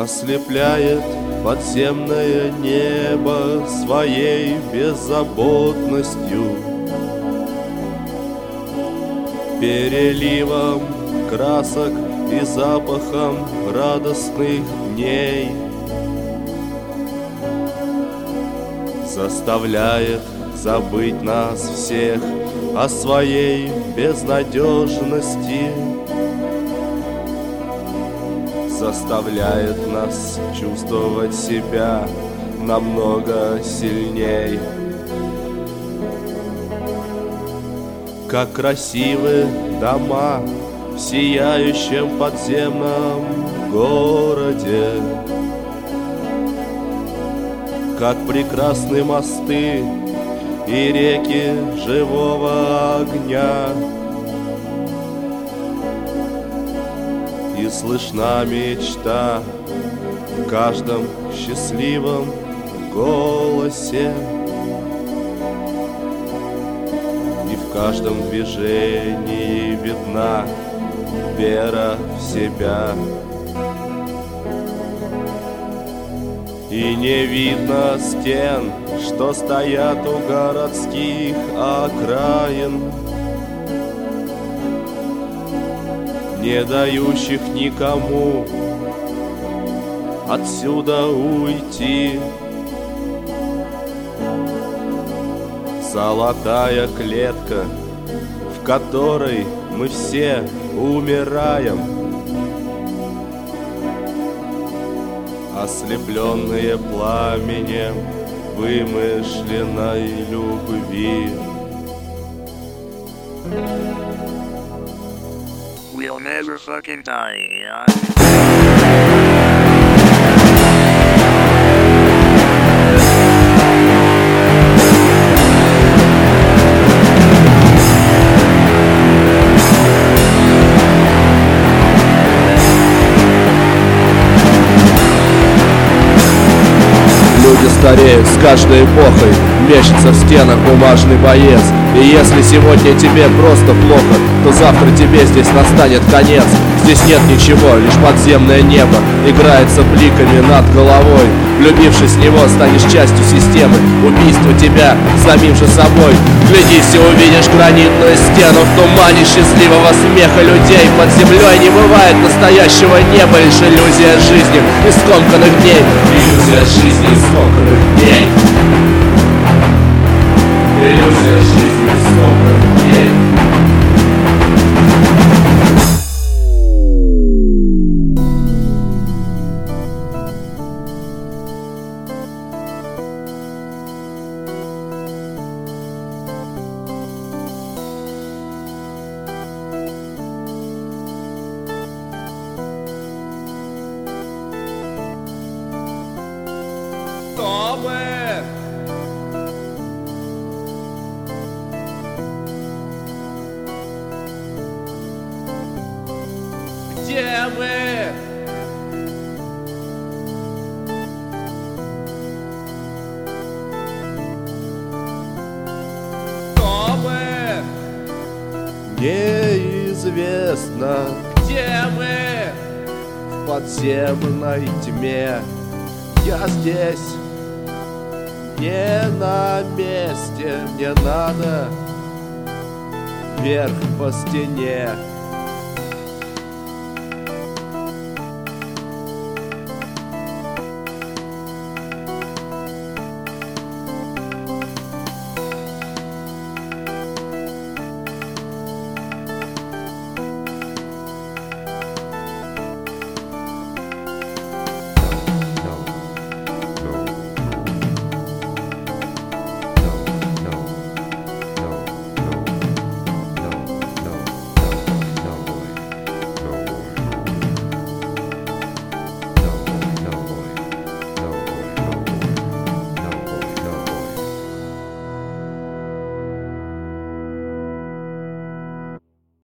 Ослепляет подземное небо своей беззаботностью, переливом красок и запахом радостных дней. Заставляет забыть нас всех о своей безнадежности, заставляет нас чувствовать себя намного сильней. Как красивы дома в сияющем подземном городе, как прекрасны мосты и реки живого огня. И слышна мечта в каждом счастливом голосе, и в каждом движении видна вера в себя. И не видно стен, что стоят у городских окраин, не дающих никому отсюда уйти. Золотая клетка, в которой мы все умираем, ослепленные пламенем вымышленной любви. We'll never fucking die, yeah? Люди стареют с каждой эпохой, мечется в стенах бумажный боец. И если сегодня тебе просто плохо, то завтра тебе здесь настанет конец. Здесь нет ничего, лишь подземное небо играется бликами над головой. Влюбившись в него, станешь частью системы, убийство тебя самим же собой. Глядись и увидишь гранитную стену в тумане счастливого смеха людей. Под землей не бывает настоящего неба, лишь иллюзия жизни из скомканных дней. Иллюзия жизни из скомканных дней. Иллюзия жизни из скомканных дней. Кто мы? Где мы? Кто мы? Неизвестно. Где мы? В подземной тьме. Я здесь, не на месте. Мне надо вверх по стене.